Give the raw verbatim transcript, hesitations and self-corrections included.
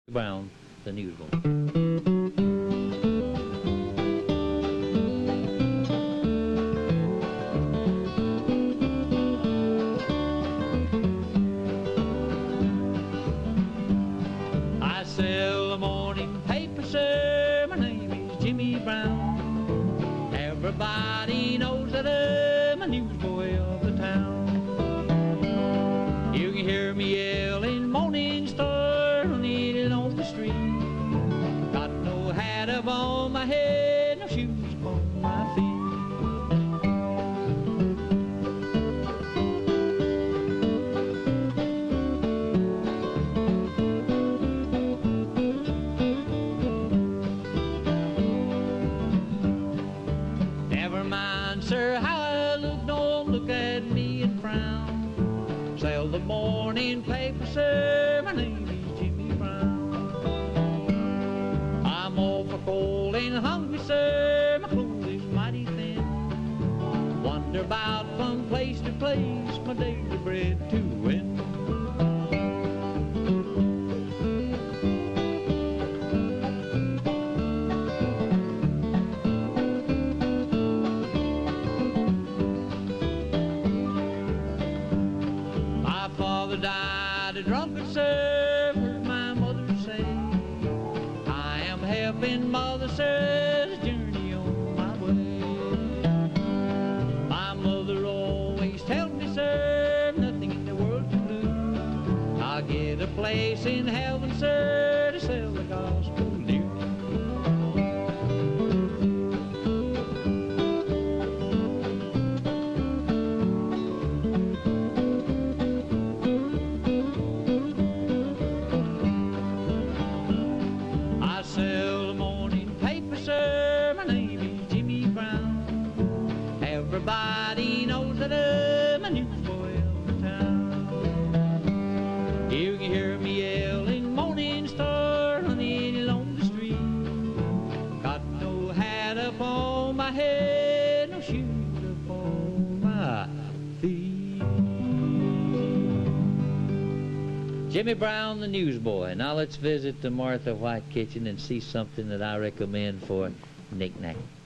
Brown, the newsboy. I sell the morning paper, sir. My name is Jimmy Brown. Everybody knows that I'm a newsboy of the town. You can hear me yelling Morning Star running on the street. Got no hat up on my head, no shoes upon my feet. Never mind, sir, how I look, don't look at me and frown. Sell the morning paper, sir, my name is Jimmy Brown. I'm awful cold and hungry, sir, my clothes is mighty thin. Wander about from place to place, my daily bread to win. My father died a drunkard, sir, heard my mother say. I am helping mother, sir, to journey on my way. My mother always tells me, sir, nothing in the world to lose. I'll get a place in heaven, sir, to sell the gospel news. I sell the morning paper, sir, my name is Jimmy Brown. Everybody knows that I'm a newsboy of the town. You can hear me yelling Morning Star running along the street. Got no hat up on my head, no shoes up on my feet. Jimmy Brown, the newsboy. Now let's visit the Martha White kitchen and see something that I recommend for knick-knack.